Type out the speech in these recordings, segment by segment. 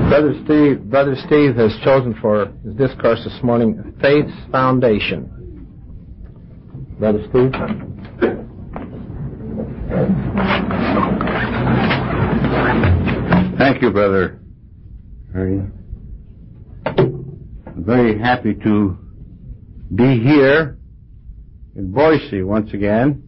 Brother Steve has chosen for his discourse this morning, Faith's Foundation. Brother Steve. Thank you, Brother Ernie. I'm very happy to be here in Boise once again.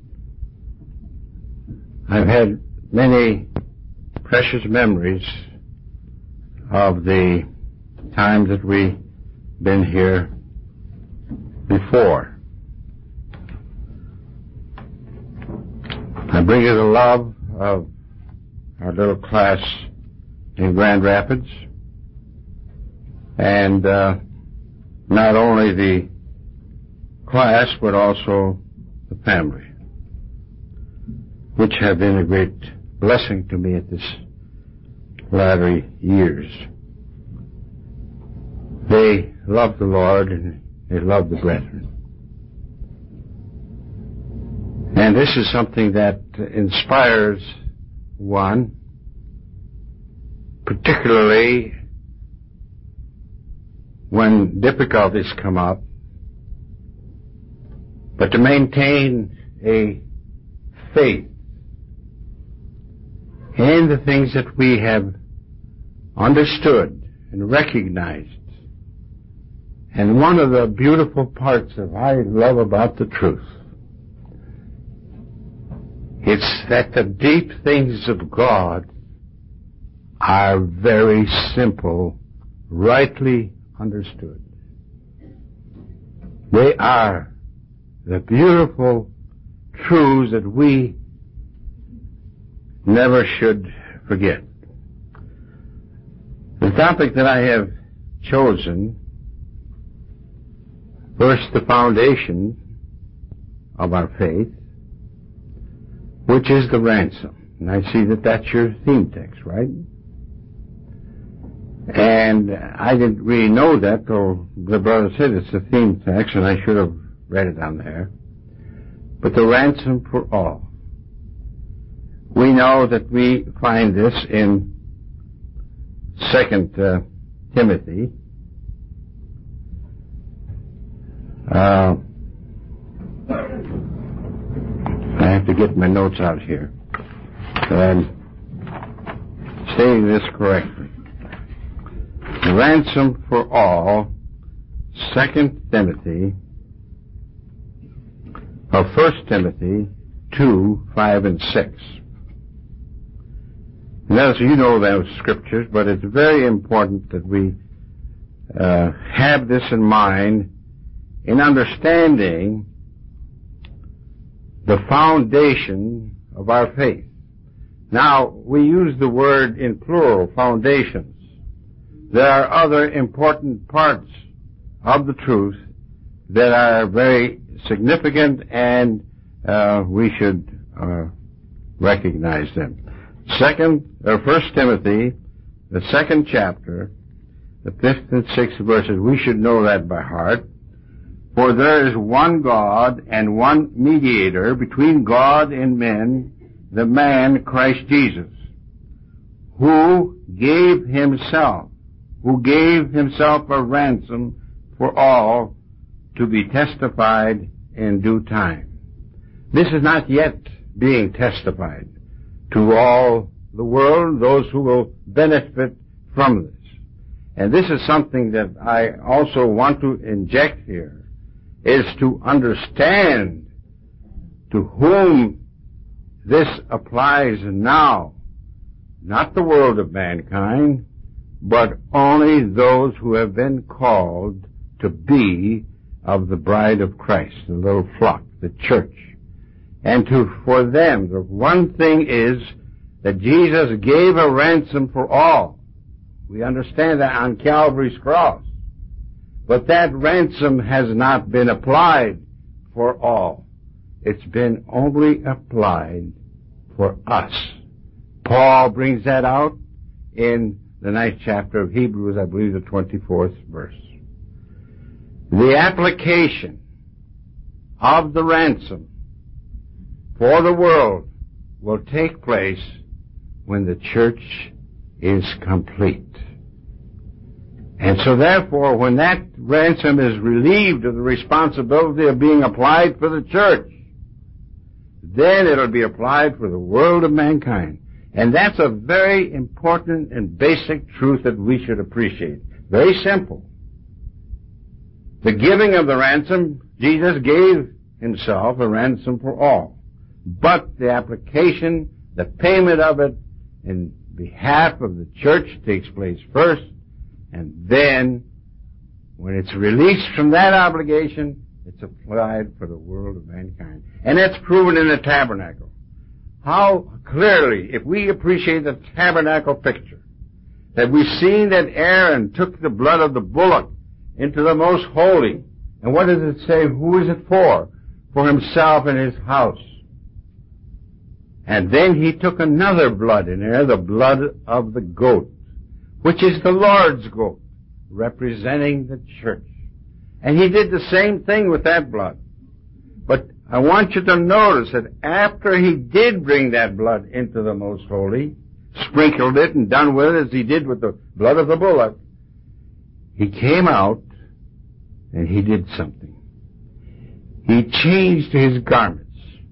I've had many precious memories of the times that we've been here before. I bring you the love of our little class in Grand Rapids, and not only the class but also the family, which have been a great blessing to me at this latter years. They love the Lord and they love the brethren. And this is something that inspires one, particularly when difficulties come up, but to maintain a faith in the things that we have understood and recognized. And one of the beautiful parts that I love about the truth, it's that the deep things of God are very simple, rightly understood. They are the beautiful truths that we never should forget. The topic that I have chosen, first the foundation of our faith, which is the ransom. And I see that that's your theme text, right? And I didn't really know that till the brother said it's the theme text, and I should have read it on there. But the ransom for all. We know that we find this in 2 Timothy. I have to get my notes out here. So I'm saying this correctly. The ransom for all, 2 Timothy, or 1 Timothy 2, 5, and 6. Now, so you know those scriptures, but it's very important that we have this in mind in understanding the foundation of our faith. Now, we use the word in plural, foundations. There are other important parts of the truth that are very significant, and we should recognize them. 1 Timothy, the 2nd chapter, the 5th and 6th verses, we should know that by heart. For there is one God and one mediator between God and men, the man Christ Jesus, who gave himself a ransom for all to be testified in due time. This is not yet being testified to all the world, those who will benefit from this. And this is something that I also want to inject here, is to understand to whom this applies now. Not the world of mankind, but only those who have been called to be of the bride of Christ, the little flock, the church. And for them, the one thing is that Jesus gave a ransom for all. We understand that on Calvary's cross. But that ransom has not been applied for all. It's been only applied for us. Paul brings that out in the 9th chapter of Hebrews, I believe the 24th verse. The application of the ransom for the world will take place when the church is complete. And so therefore, when that ransom is relieved of the responsibility of being applied for the church, then it'll be applied for the world of mankind. And that's a very important and basic truth that we should appreciate. Very simple. The giving of the ransom, Jesus gave himself a ransom for all. But the application, the payment of it in behalf of the church takes place first, and then, when it's released from that obligation, it's applied for the world of mankind. And that's proven in the tabernacle. How clearly, if we appreciate the tabernacle picture, that we've seen that Aaron took the blood of the bullock into the most holy. And what does it say? Who is it for? For himself and his house. And then he took another blood in there, the blood of the goat, which is the Lord's goat, representing the church. And he did the same thing with that blood. But I want you to notice that after he did bring that blood into the most holy, sprinkled it and done with it as he did with the blood of the bullock, he came out and he did something. He changed his garments.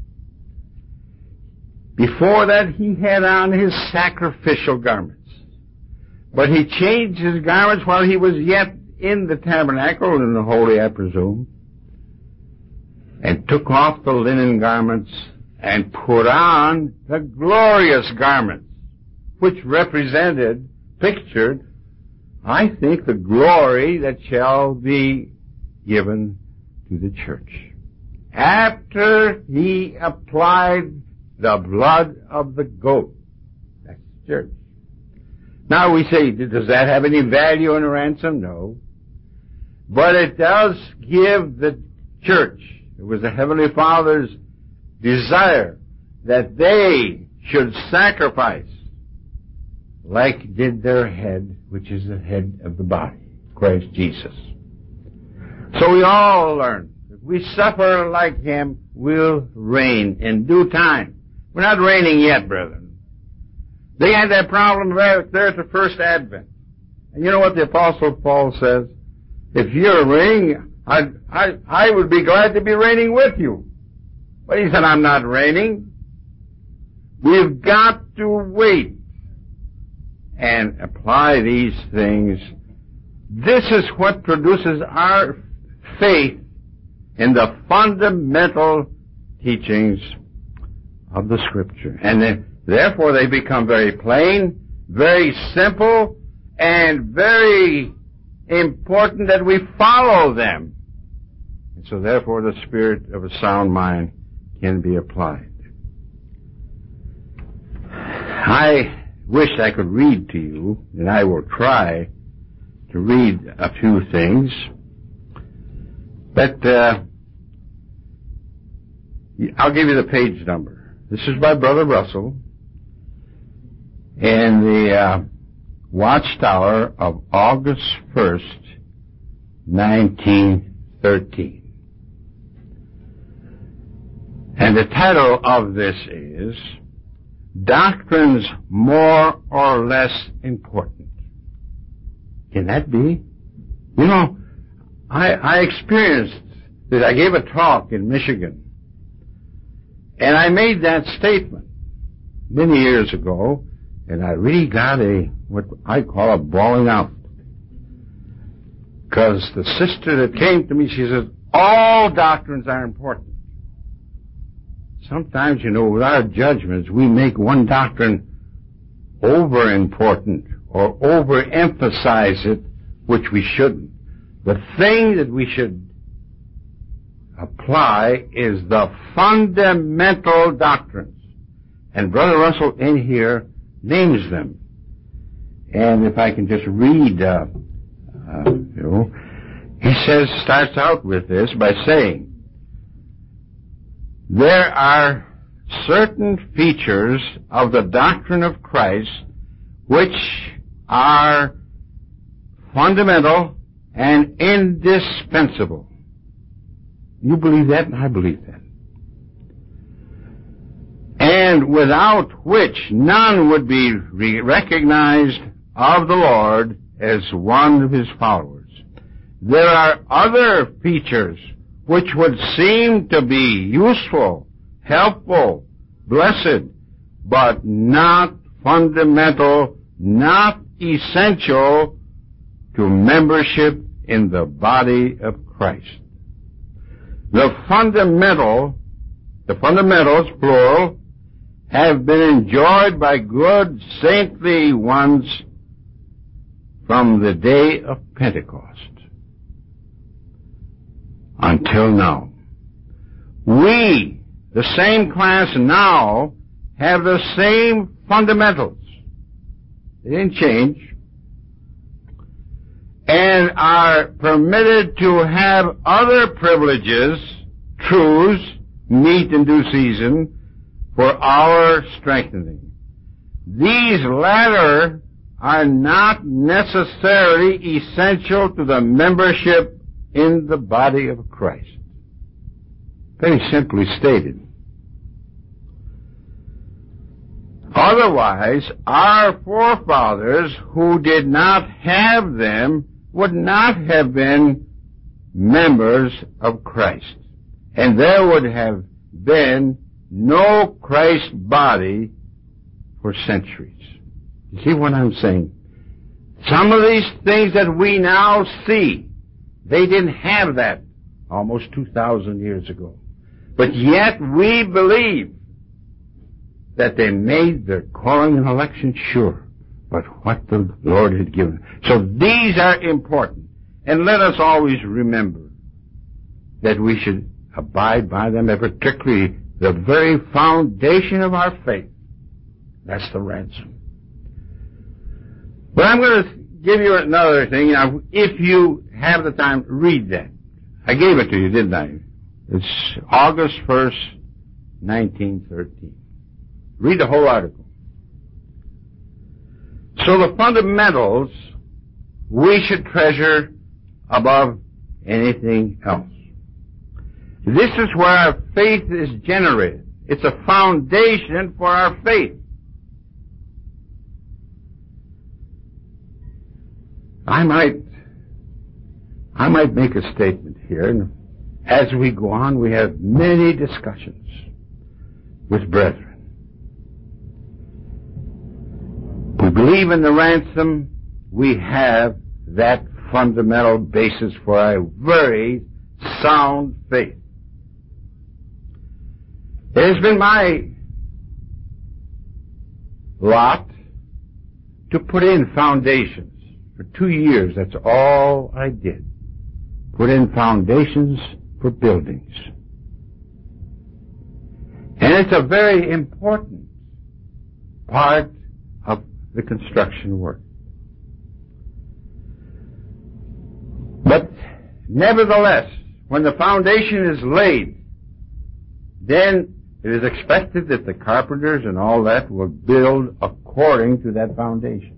Before that, he had on his sacrificial garments. But he changed his garments while he was yet in the tabernacle, in the holy, I presume, and took off the linen garments and put on the glorious garments, which represented, pictured, I think, the glory that shall be given to the church. After he applied the blood of the goat, that's the church. Now we say, does that have any value in a ransom? No. But it does give the church, it was the Heavenly Father's desire that they should sacrifice like did their head, which is the head of the body, Christ Jesus. So we all learn, if we suffer like him, we'll reign in due time. We're not reigning yet, brethren. They had that problem right there at the first advent. And you know what the Apostle Paul says? If you're reigning, I would be glad to be reigning with you. But he said, I'm not reigning. We've got to wait and apply these things. This is what produces our faith in the fundamental teachings of the Scripture. And then, therefore, they become very plain, very simple, and very important that we follow them. And so, therefore, the spirit of a sound mind can be applied. I wish I could read to you, and I will try to read a few things. But I'll give you the page number. This is by Brother Russell in the Watchtower of August 1st, 1913. And the title of this is Doctrines More or Less Important. Can that be? You know, I experienced that. I gave a talk in Michigan, and I made that statement many years ago, and I really got what I call a bawling out. Because the sister that came to me, she says, all doctrines are important. Sometimes, you know, with our judgments, we make one doctrine over-important or overemphasize it, which we shouldn't. The thing that we should apply is the fundamental doctrines. And Brother Russell in here names them. And if I can just read, he starts out with this by saying, there are certain features of the doctrine of Christ which are fundamental and indispensable. You believe that, and I believe that. And without which none would be recognized of the Lord as one of his followers. There are other features which would seem to be useful, helpful, blessed, but not fundamental, not essential to membership in the body of Christ. The fundamentals, plural, have been enjoyed by good, saintly ones from the day of Pentecost until now. We, the same class now, have the same fundamentals. They didn't change. And are permitted to have other privileges, truths, meet in due season, for our strengthening. These latter are not necessarily essential to the membership in the body of Christ. Very simply stated. Otherwise, our forefathers who did not have them would not have been members of Christ. And there would have been no Christ body for centuries. You see what I'm saying? Some of these things that we now see, they didn't have that almost 2,000 years ago. But yet we believe that they made their calling and election sure, but what the Lord had given. So these are important. And let us always remember that we should abide by them, and particularly the very foundation of our faith. That's the ransom. But I'm going to give you another thing. Now, if you have the time, read that. I gave it to you, didn't I? It's August 1st, 1913. Read the whole article. So the fundamentals we should treasure above anything else. This is where our faith is generated. It's a foundation for our faith. I might make a statement here, and as we go on, we have many discussions with brethren. We believe in the ransom. We have that fundamental basis for a very sound faith. It has been my lot to put in foundations. For 2 years, that's all I did. Put in foundations for buildings. And it's a very important part of the construction work. But nevertheless, when the foundation is laid, then it is expected that the carpenters and all that will build according to that foundation.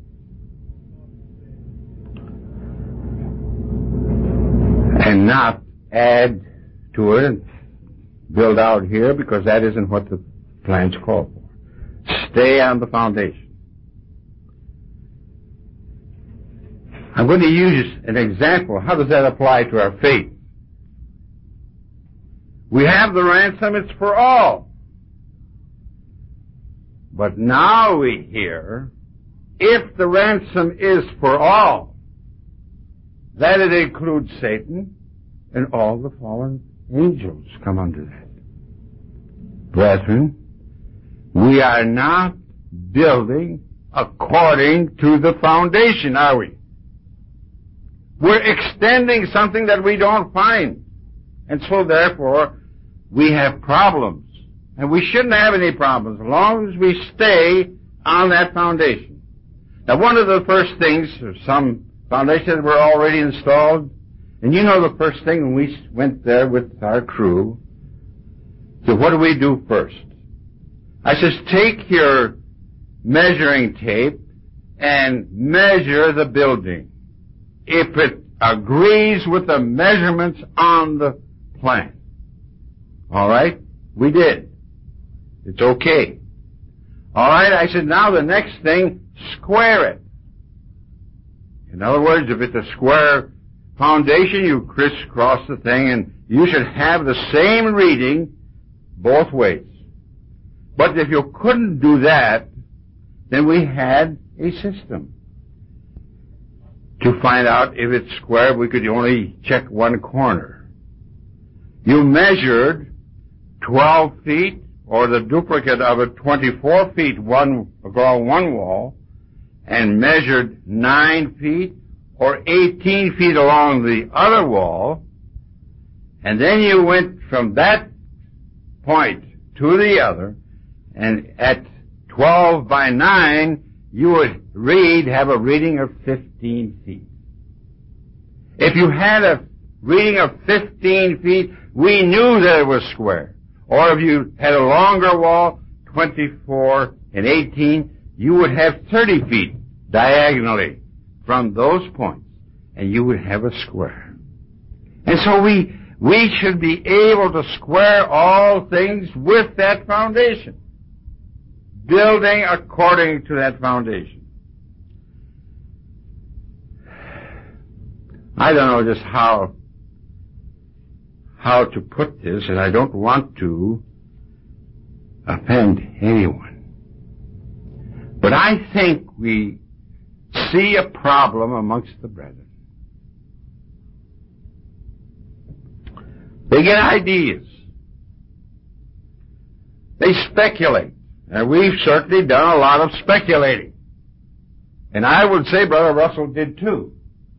And not add to it and build out here, because that isn't what the plans call for. Stay on the foundation. I'm going to use an example. How does that apply to our faith? We have the ransom, it's for all. But now we hear, if the ransom is for all, that it includes Satan and all the fallen angels come under that. Brethren, we are not building according to the foundation, are we? We're extending something that we don't find. And so therefore, we have problems. And we shouldn't have any problems as long as we stay on that foundation. Now, one of the first things, some foundations were already installed, and you know the first thing when we went there with our crew, so what do we do first? I says, take your measuring tape and measure the building. If it agrees with the measurements on the plan. All right? We did. It's okay. All right? I said, now the next thing, square it. In other words, if it's a square foundation, you crisscross the thing, and you should have the same reading both ways. But if you couldn't do that, then we had a system. To find out if it's square, we could only check one corner. You measured 12 feet, or the duplicate of it, 24 feet along one wall, and measured 9 feet, or 18 feet along the other wall, and then you went from that point to the other, and at 12 by 9, you would have a reading of 15 feet. If you had a reading of 15 feet, we knew that it was square. Or if you had a longer wall, 24 and 18, you would have 30 feet diagonally from those points, and you would have a square. And so we should be able to square all things with that foundation, building according to that foundation. I don't know just how to put this, and I don't want to offend anyone. But I think we see a problem amongst the brethren. They get ideas. They speculate. And we've certainly done a lot of speculating. And I would say Brother Russell did too.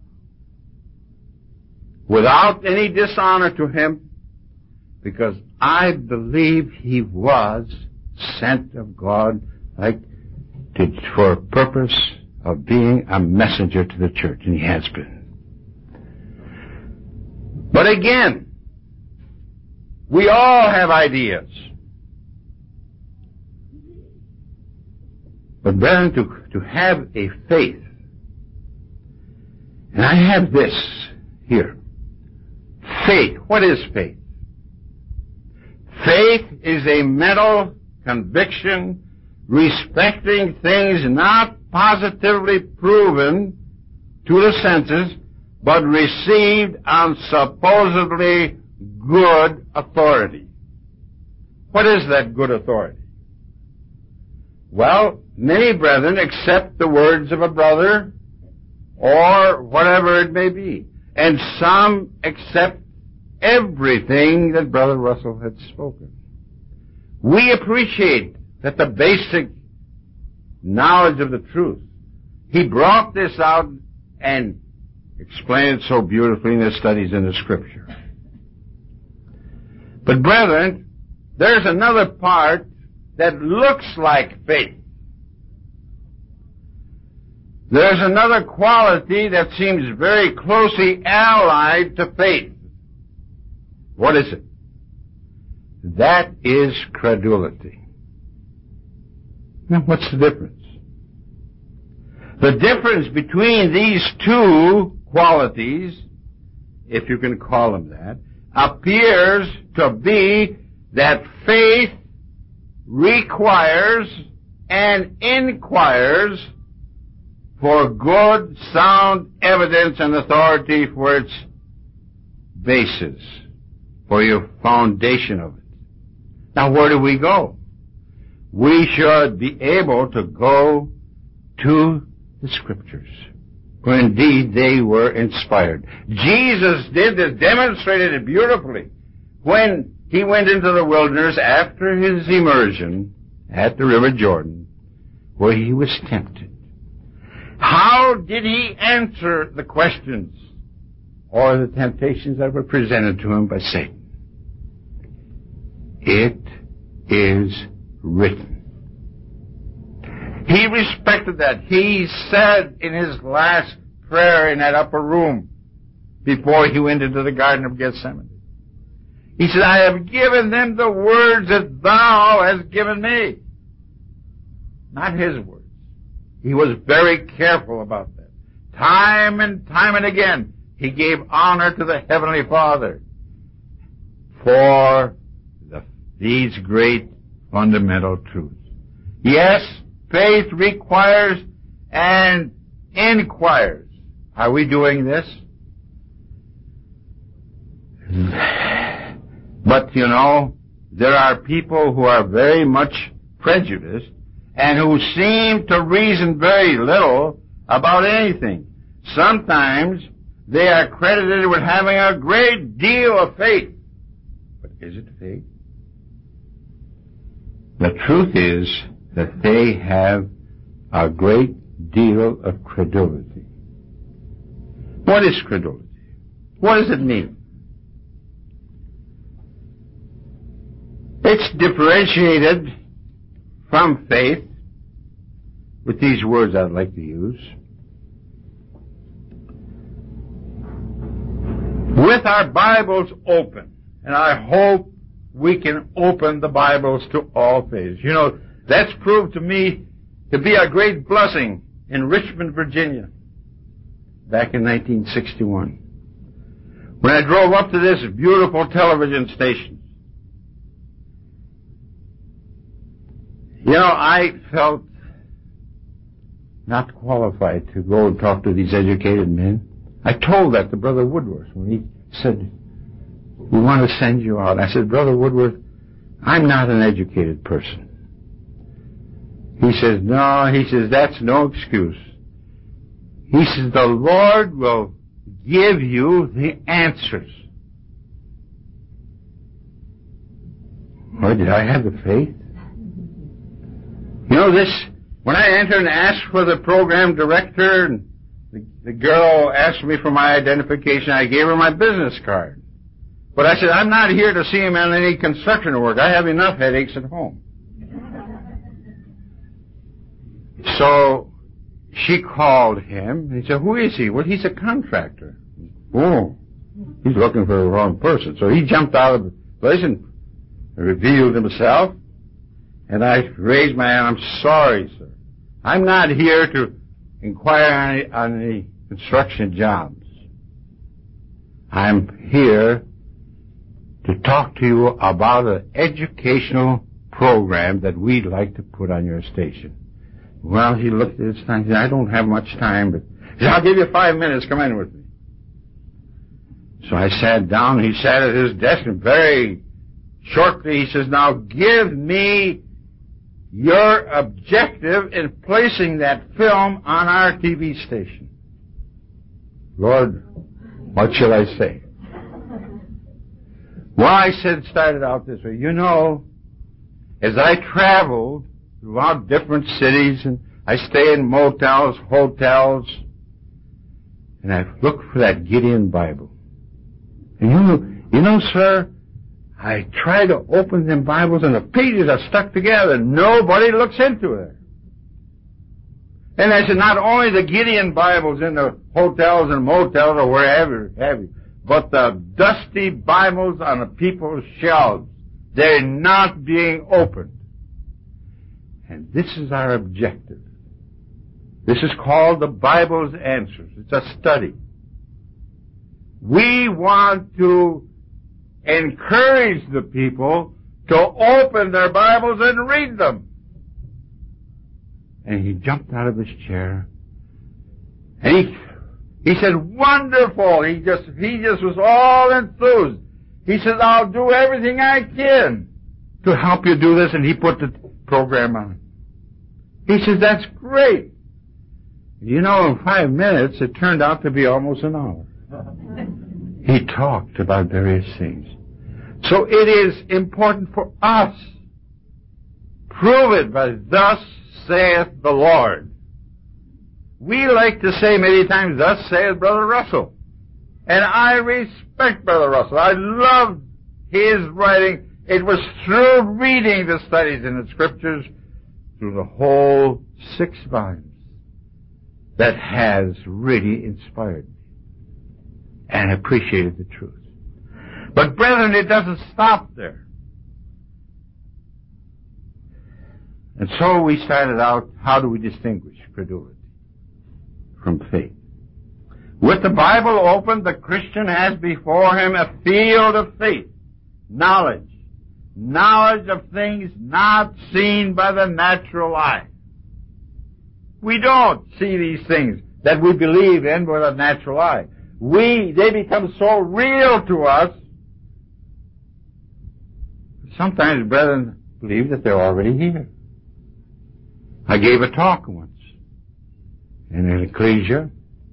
Without any dishonor to him, because I believe he was sent of God for a purpose of being a messenger to the church, and he has been. But again, we all have ideas. But brethren, to have a faith, and I have this here. Faith. What is faith? Faith is a mental conviction respecting things not positively proven to the senses, but received on supposedly good authority. What is that good authority? Well, many brethren accept the words of a brother or whatever it may be, and some accept everything that Brother Russell had spoken. We appreciate that the basic knowledge of the truth, he brought this out and explained it so beautifully in his studies in the Scripture. But brethren, there's another part that looks like faith. There's another quality that seems very closely allied to faith. What is it? That is credulity. Now, what's the difference? The difference between these two qualities, if you can call them that, appears to be that faith requires and inquires for good, sound evidence and authority for its basis, for your foundation of it. Now, where do we go? We should be able to go to the Scriptures, for indeed they were inspired. Jesus did this, demonstrated it beautifully when he went into the wilderness after his immersion at the River Jordan, where he was tempted. How did he answer the questions or the temptations that were presented to him by Satan? It is written. He respected that. He said in his last prayer in that upper room before he went into the Garden of Gethsemane, he said, I have given them the words that thou hast given me. Not his words. He was very careful about that. Time and again, he gave honor to the Heavenly Father for these great fundamental truths. Yes, faith requires and inquires Are we doing this? But, you know, there are people who are very much prejudiced and who seem to reason very little about anything. Sometimes they are credited with having a great deal of faith. But is it faith? The truth is that they have a great deal of credulity. What is credulity? What does it mean? It's differentiated from faith with these words I'd like to use. With our Bibles open, and I hope we can open the Bibles to all faiths. You know, that's proved to me to be a great blessing in Richmond, Virginia, back in 1961. When I drove up to this beautiful television station, you know, I felt not qualified to go and talk to these educated men. I told that to Brother Woodworth when he said, "We want to send you out." I said, "Brother Woodworth, I'm not an educated person." He says, "No," he says, "that's no excuse." He says, "The Lord will give you the answers." Or did I have the faith? You know, when I entered and asked for the program director, and the girl asked me for my identification, I gave her my business card. But I said, "I'm not here to see him on any construction work. I have enough headaches at home." So she called him. He said, "Who is he?" "Well, he's a contractor." "Oh, he's looking for the wrong person." So he jumped out of the place and revealed himself. And I raised my hand. "I'm sorry, sir. I'm not here to inquire on any construction jobs. I'm here to talk to you about an educational program that we'd like to put on your station." Well, he looked at his time and said, "I don't have much time, but..." He said, "I'll give you 5 minutes. Come in with me." So I sat down. He sat at his desk, and very shortly he says, "Now give me your objective in placing that film on our TV station." Lord, what shall I say? Well, I started out this way. You know, as I traveled throughout different cities, and I stay in motels, hotels, and I looked for that Gideon Bible. And you know, sir, I try to open them Bibles and the pages are stuck together. Nobody looks into it. And I said, not only the Gideon Bibles in the hotels and motels or wherever have you, but the dusty Bibles on the people's shelves. They're not being opened. And this is our objective. This is called the Bible's Answers. It's a study. We want to encourage the people to open their Bibles and read them. And he jumped out of his chair. And he said, "Wonderful." He just was all enthused. He said, "I'll do everything I can to help you do this." And he put the program on. He says, "That's great." You know, in 5 minutes, it turned out to be almost an hour. He talked about various things. So it is important for us. Prove it by "Thus saith the Lord." We like to say many times, "Thus saith Brother Russell." And I respect Brother Russell. I love his writing. It was through reading the studies in the Scriptures, through the whole 6 volumes, that has really inspired me and appreciated the truth. But brethren, it doesn't stop there. And so we started out, how do we distinguish credulity from faith? With the Bible open, the Christian has before him a field of faith, knowledge of things not seen by the natural eye. We don't see these things that we believe in with a natural eye. They become so real to us. Sometimes brethren believe that they're already here. I gave a talk once in an ecclesia,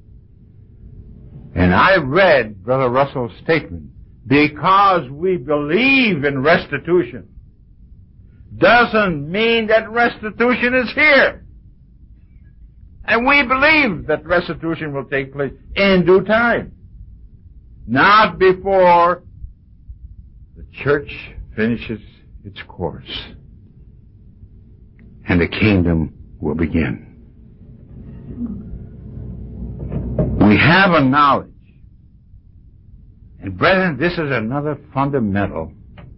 and I read Brother Russell's statement. Because we believe in restitution doesn't mean that restitution is here. And we believe that restitution will take place in due time. Not before the church finishes its course and the kingdom will begin. We have a knowledge. And brethren, this is another fundamental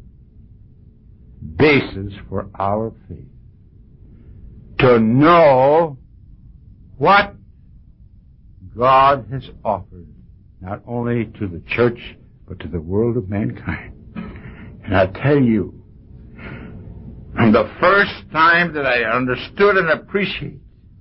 basis for our faith. To know what God has offered, not only to the church, but to the world of mankind. And I tell you, from the first time that I understood and appreciated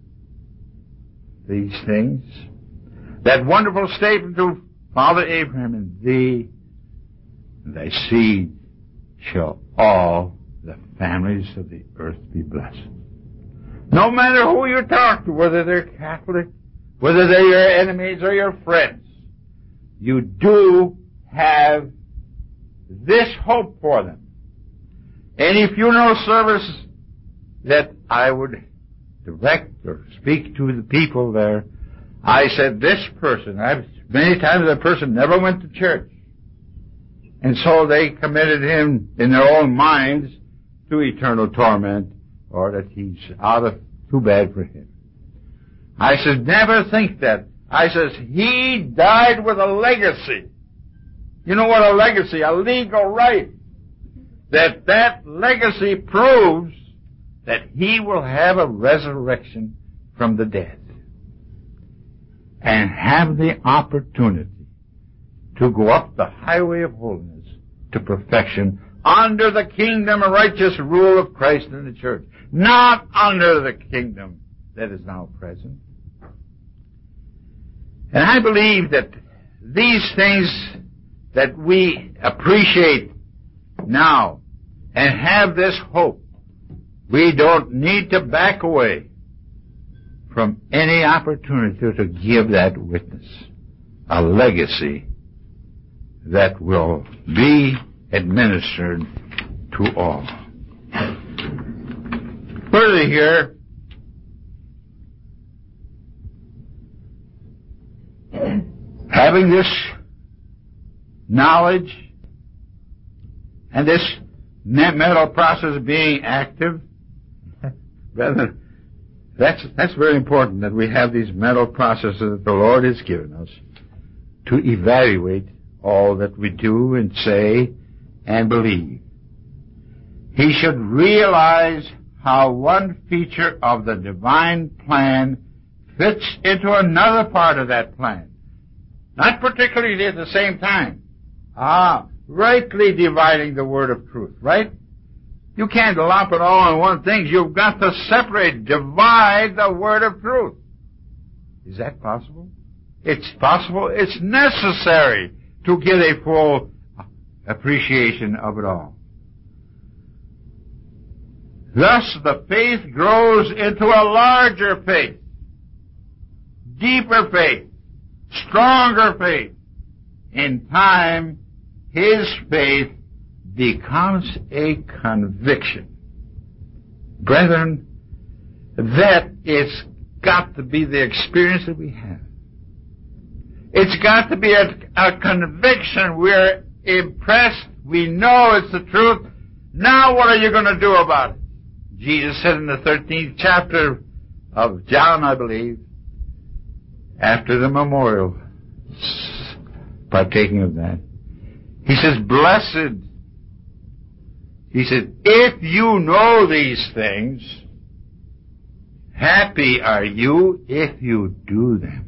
these things, that wonderful statement to Father Abraham, and thy seed shall all the families of the earth be blessed. No matter who you talk to, whether they're Catholic, whether they're your enemies or your friends, you do have this hope for them. Any funeral service that I would direct or speak to the people there, I said, this person, many times that person never went to church. And so they committed him in their own minds to eternal torment, or that he's out of too bad for him. I said, never think that. I says, he died with a legacy. You know what a legacy? A legal right. That legacy proves that he will have a resurrection from the dead and have the opportunity to go up the highway of holiness to perfection under the kingdom and righteous rule of Christ and the church, not under the kingdom that is now present. And I believe that these things that we appreciate now and have this hope, we don't need to back away from any opportunity to give that witness, a legacy that will be administered to all. Further here, having this knowledge and this mental process being active, that's very important that we have these mental processes that the Lord has given us to evaluate all that we do and say and believe. He should realize how one feature of the divine plan fits into another part of that plan. Not particularly at the same time. Rightly dividing the word of truth, right? You can't lump it all in one thing. You've got to separate, divide the word of truth. Is that possible? It's possible. It's necessary to get a full appreciation of it all. Thus, the faith grows into a larger faith, deeper faith, stronger faith. In time, his faith becomes a conviction. Brethren, that is got to be the experience that we have. It's got to be a conviction. We're impressed. We know it's the truth. Now what are you going to do about it? Jesus said in the 13th chapter of John, I believe, after the memorial, partaking of that, he says, blessed. He said, if you know these things, happy are you if you do them.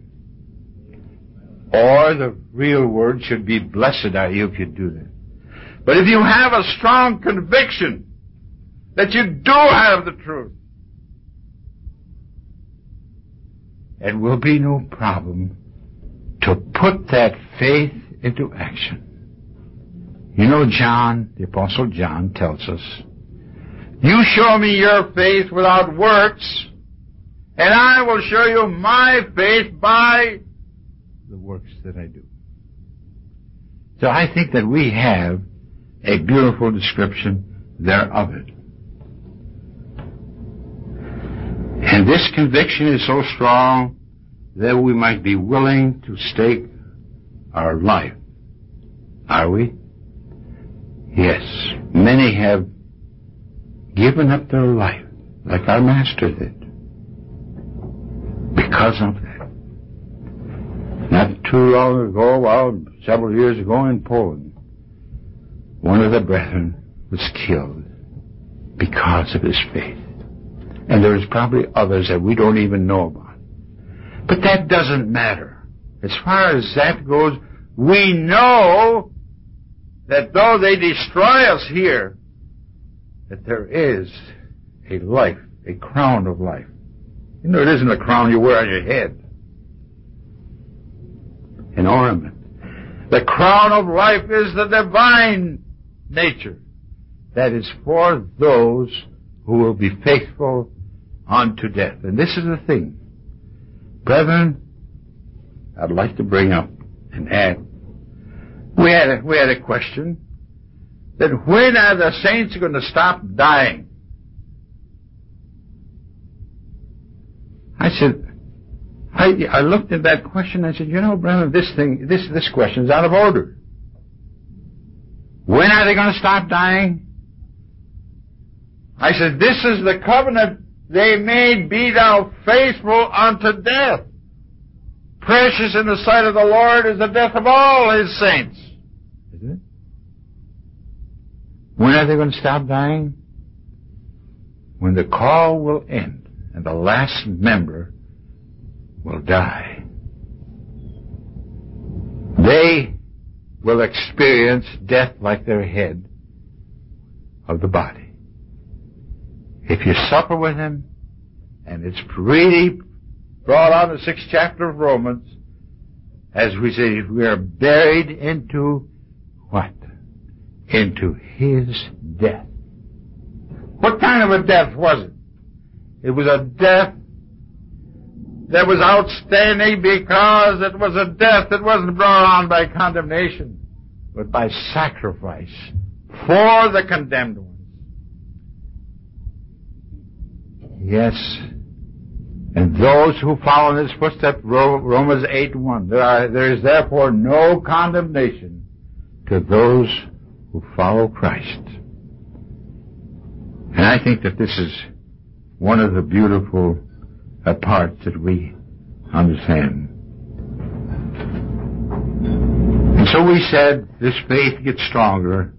Or the real word should be, blessed are you if you do them. But if you have a strong conviction that you do have the truth, it will be no problem to put that faith into action. You know, John, the Apostle John, tells us, you show me your faith without works, and I will show you my faith by the works that I do. So I think that we have a beautiful description there of it. And this conviction is so strong that we might be willing to stake our life. Are we? Yes. Many have given up their life, like our Master did, because of that. Not too long ago, well, several years ago in Poland, one of the brethren was killed because of his faith. And there's probably others that we don't even know about. But that doesn't matter. As far as that goes, we know that though they destroy us here, that there is a life, a crown of life. You know, it isn't a crown you wear on your head. An ornament. The crown of life is the divine nature that is for those who will be faithful unto death. And this is the thing. Brethren, I'd like to bring up and add. We had a question that when are the saints going to stop dying? I said, I looked at that question and I said, you know, brethren, this question is out of order. When are they going to stop dying? I said, this is the covenant they made, be thou faithful unto death. Precious in the sight of the Lord is the death of all his saints. Isn't it? When are they going to stop dying? When the call will end and the last member will die. They will experience death like their head of the body. If you suffer with him, and it's really brought out in the 6th chapter of Romans, as we say, we are buried into what? Into his death. What kind of a death was it? It was a death that was outstanding because it was a death that wasn't brought on by condemnation, but by sacrifice for the condemned ones. Yes. And those who follow in his footsteps, Romans 8:1, there is therefore no condemnation to those who follow Christ. And I think that this is one of the beautiful parts that we understand. And so we said this faith gets stronger,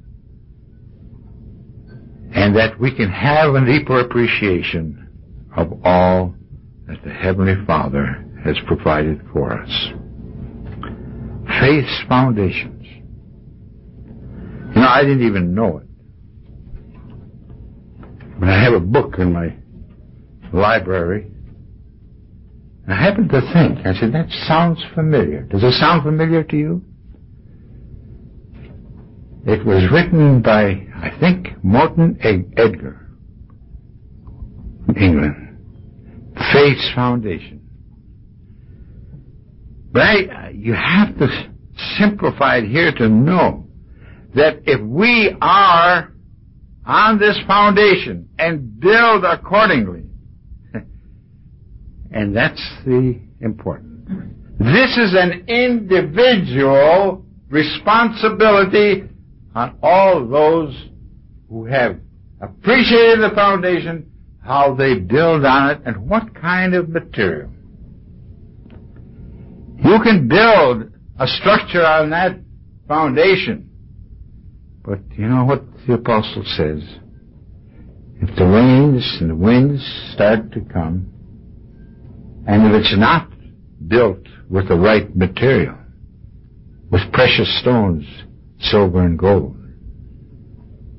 and that we can have a deeper appreciation of all that the Heavenly Father has provided for us. Faith's foundations. You know, I didn't even know it. But I have a book in my library. And I happened to think, I said, that sounds familiar. Does it sound familiar to you? It was written by, I think, Morton Edgar, England. Faith's Foundation. But you have to simplify it here to know that if we are on this foundation and build accordingly, and that's the important. This is an individual responsibility on all those who have appreciated the foundation, how they build on it, and what kind of material. You can build a structure on that foundation, but you know what the apostle says? If the rains and the winds start to come, and if it's not built with the right material, with precious stones, silver and gold,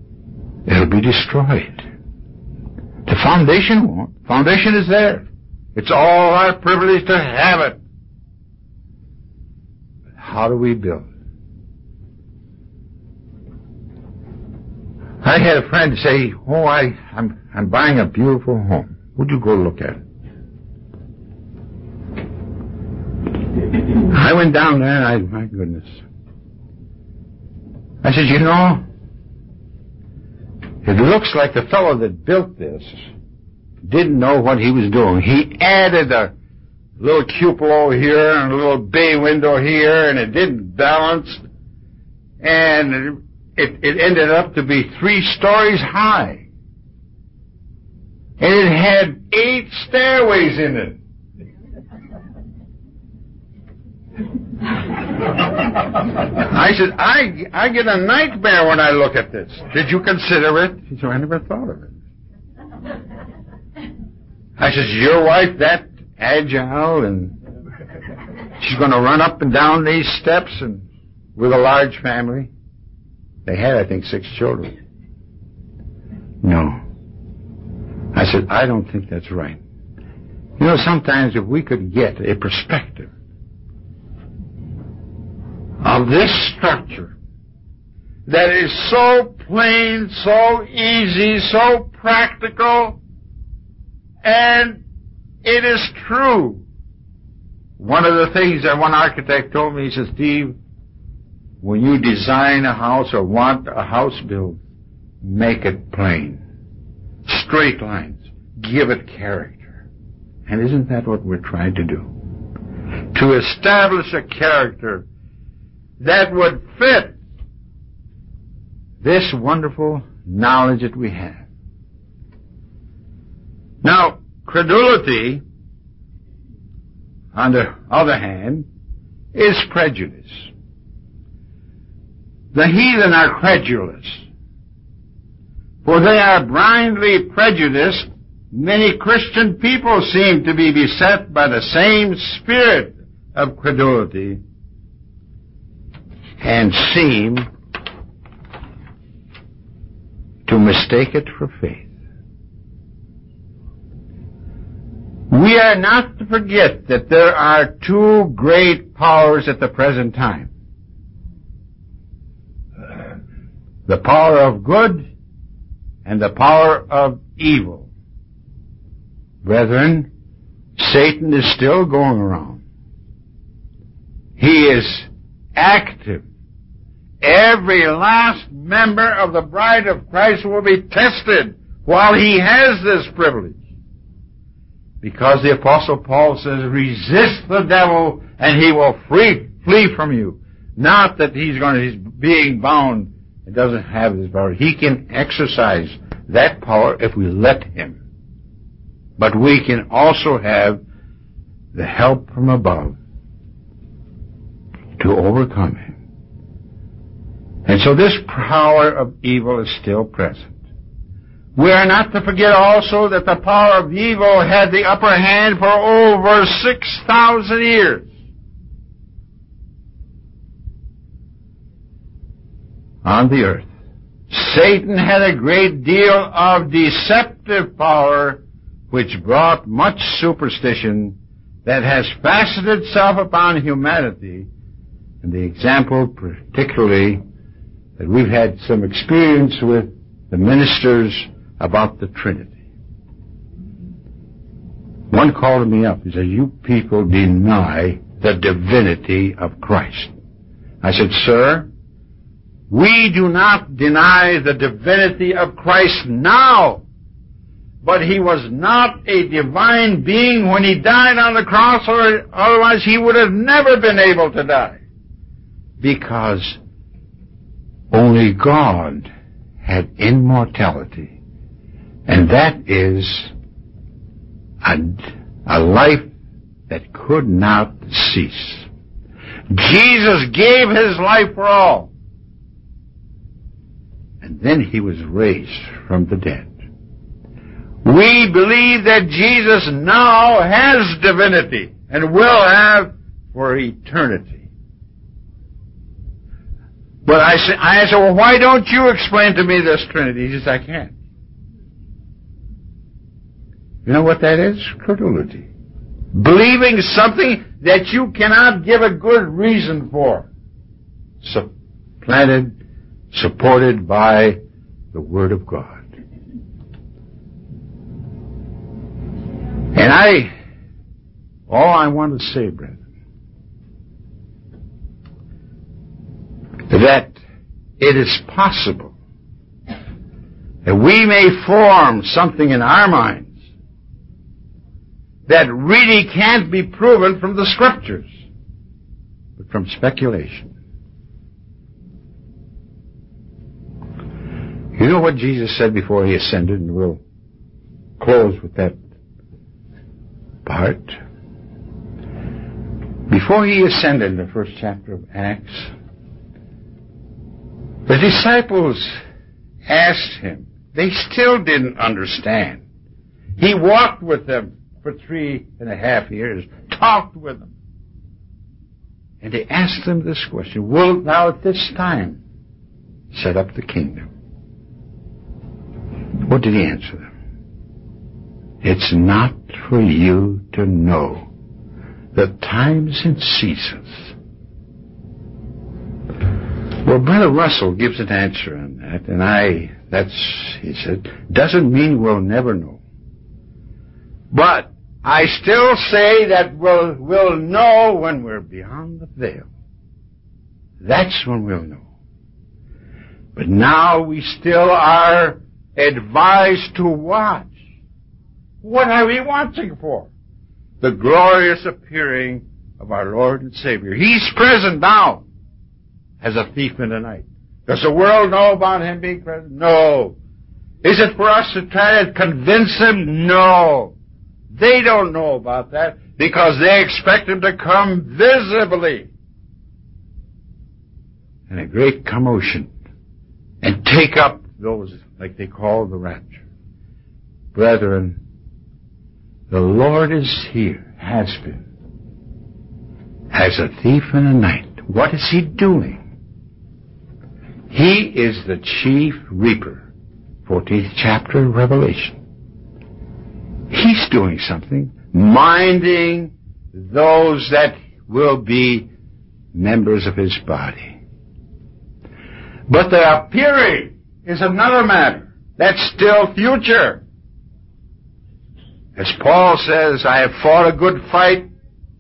it'll be destroyed. The foundation won't. Foundation is there. It's all our privilege to have it. But how do we build it? I had a friend say, I'm buying a beautiful home. Would you go look at it? I went down there and my goodness. I said, it looks like the fellow that built this didn't know what he was doing. He added a little cupola over here and a little bay window here, and it didn't balance. And it ended up to be 3 stories high. And it had 8 stairways in it. I said, I get a nightmare when I look at this. Did you consider it? He said, I never thought of it. I said, is your wife that agile and she's going to run up and down these steps and with a large family? They had, I think, 6 children. No. I said, I don't think that's right. Sometimes if we could get a perspective of this structure that is so plain, so easy, so practical, and it is true. One of the things that one architect told me, he said, Steve, when you design a house or want a house built, make it plain. Straight lines. Give it character. And isn't that what we're trying to do? To establish a character that would fit this wonderful knowledge that we have. Now, credulity, on the other hand, is prejudice. The heathen are credulous, for they are blindly prejudiced. Many Christian people seem to be beset by the same spirit of credulity and seem to mistake it for faith. We are not to forget that there are 2 great powers at the present time. The power of good and the power of evil. Brethren, Satan is still going around. He is active. Every last member of the bride of Christ will be tested while he has this privilege. Because the Apostle Paul says, resist the devil and he will flee from you. Not that he's being bound and doesn't have this power. He can exercise that power if we let him. But we can also have the help from above to overcome him. And so this power of evil is still present. We are not to forget also that the power of evil had the upper hand for over 6,000 years. On the earth, Satan had a great deal of deceptive power which brought much superstition that has fastened itself upon humanity. And the example particularly that we've had some experience with the ministers about the Trinity. One called me up and said, you people deny the divinity of Christ. I said, sir, we do not deny the divinity of Christ now, but he was not a divine being when he died on the cross, or otherwise he would have never been able to die. Because only God had immortality. And that is a life that could not cease. Jesus gave his life for all. And then he was raised from the dead. We believe that Jesus now has divinity and will have for eternity. But I said, well, why don't you explain to me this Trinity? He says, I can't. You know what that is? Credulity. believing something that you cannot give a good reason for. Supplanted, supported by the Word of God. And all I want to say, brethren, that it is possible that we may form something in our minds that really can't be proven from the Scriptures, but from speculation. You know what Jesus said before he ascended, and we'll close with that part. Before he ascended in the first chapter of Acts, the disciples asked him. They still didn't understand. He walked with them for 3.5 years, talked with them. And they asked him this question: wilt thou at this time set up the kingdom? What did he answer them? It's not for you to know the times and seasons. Well, Brother Russell gives an answer on that, and he said, doesn't mean we'll never know. But I still say that we'll know when we're beyond the veil. That's when we'll know. But now we still are advised to watch. What are we watching for? The glorious appearing of our Lord and Savior. He's present now as a thief in the night. Does the world know about Him being present? No. Is it for us to try to convince them? No. They don't know about that because they expect Him to come visibly in a great commotion and take up those, like they call the rapture. Brethren, the Lord is here, has been, as a thief in the night. What is He doing? He is the chief reaper. 14th chapter of Revelation. He's doing something, minding those that will be members of His body. But the appearing is another matter. That's still future. As Paul says, I have fought a good fight,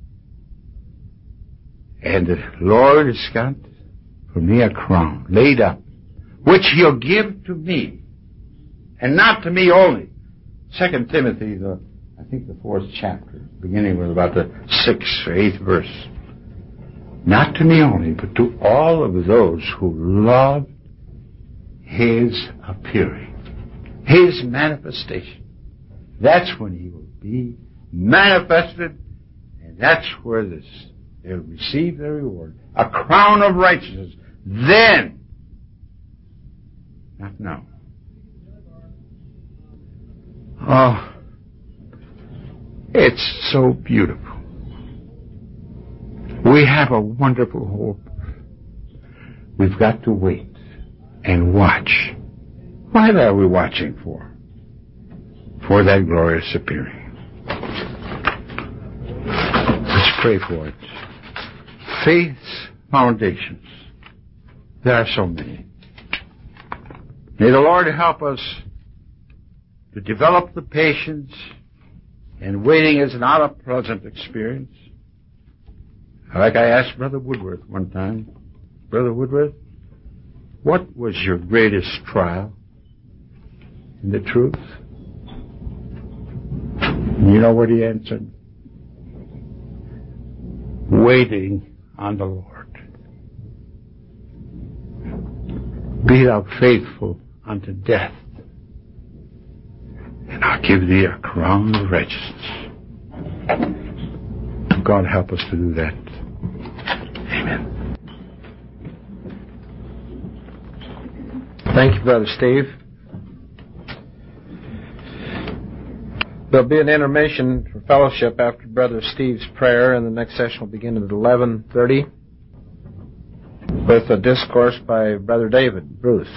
and the Lord has got for me a crown laid up, which He'll give to me, and not to me only. 2 Timothy, I think the 4th chapter, beginning with about the 6th or 8th verse. Not to me only, but to all of those who love His appearing, His manifestation. That's when He will be manifested, and that's where they'll receive their reward. A crown of righteousness. Then, not now. Oh, it's so beautiful. We have a wonderful hope. We've got to wait and watch. What are we watching for? For that glorious appearing. Let's pray for it. Faith's foundations. There are so many. May the Lord help us to develop the patience, and waiting is not a pleasant experience. Like I asked Brother Woodworth one time, Brother Woodworth, what was your greatest trial in the truth? And you know what he answered? Waiting on the Lord. Be thou faithful unto death, and I'll give thee a crown of righteousness. God help us to do that. Amen. Thank you, Brother Steve. There'll be an intermission for fellowship after Brother Steve's prayer, and the next session will begin at 11:30 with a discourse by Brother David Bruce.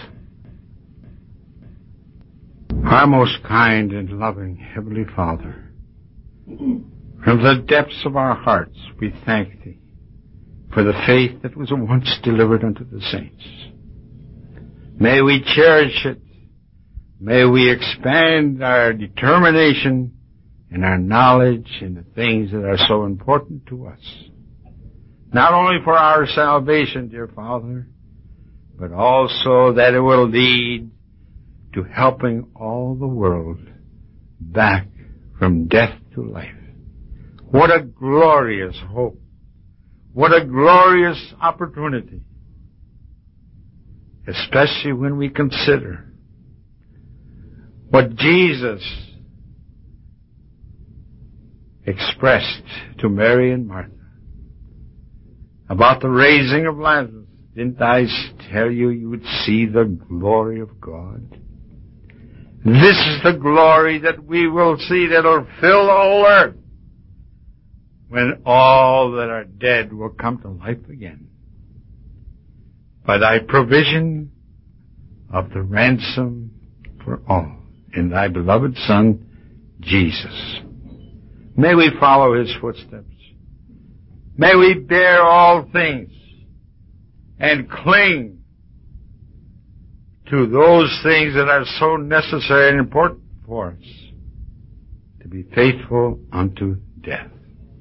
Our most kind and loving Heavenly Father, From the depths of our hearts, we thank Thee for the faith that was once delivered unto the saints. May we cherish it. May we expand our determination and our knowledge in the things that are so important to us. Not only for our salvation, dear Father, but also that it will lead to helping all the world back from death to life. What a glorious hope. What a glorious opportunity. Especially when we consider what Jesus expressed to Mary and Martha about the raising of Lazarus. Didn't I tell you you would see the glory of God? This is the glory that we will see that will fill the whole earth when all that are dead will come to life again. By thy provision of the ransom for all in thy beloved Son, Jesus. May we follow his footsteps. May we bear all things and cling to those things that are so necessary and important for us to be faithful unto death.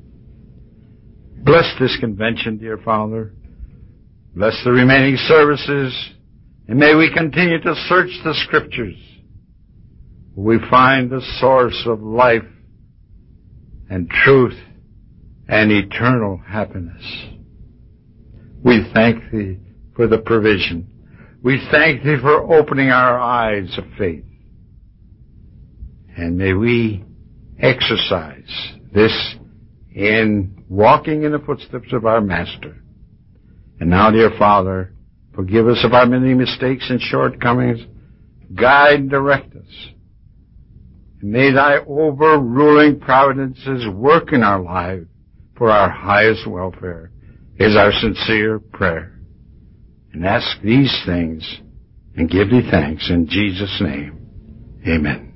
Bless this convention, dear Father. Bless the remaining services, and may we continue to search the Scriptures. We find the source of life and truth and eternal happiness. We thank Thee for the provision. We thank Thee for opening our eyes of faith. And may we exercise this in walking in the footsteps of our Master. And now, dear Father, forgive us of our many mistakes and shortcomings. Guide and direct us. And may Thy overruling providences work in our lives for our highest welfare is our sincere prayer. And ask these things and give Thee thanks in Jesus' name. Amen.